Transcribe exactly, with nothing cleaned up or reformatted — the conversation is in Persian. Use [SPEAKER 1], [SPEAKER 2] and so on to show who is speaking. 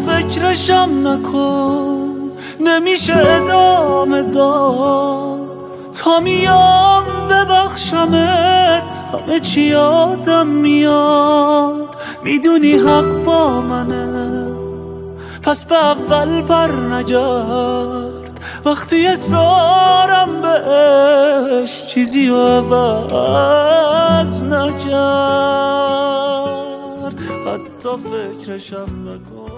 [SPEAKER 1] فکرشم نکن، نمیشه ادامه داد. تا میام ببخشمت همه چی یادم میاد. میدونی حق با منه پس به اول پر نگرد. وقتی اصرارم بهش چیزی رو عوض نکرد، حتی فکرشم نکن.